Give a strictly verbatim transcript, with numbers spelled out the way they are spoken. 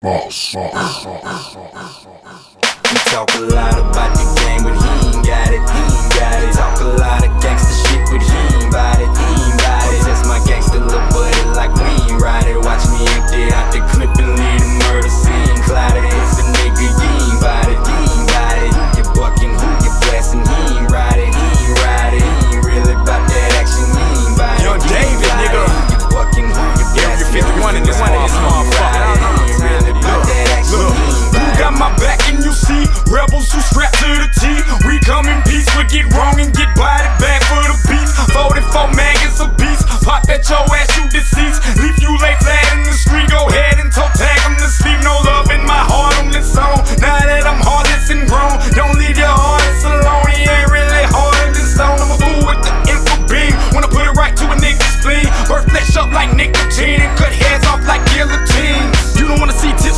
Boss, boss, boss. He talk a lot about the game, but he ain't got it. He ain't got it. Talk a lot of gangsta shit.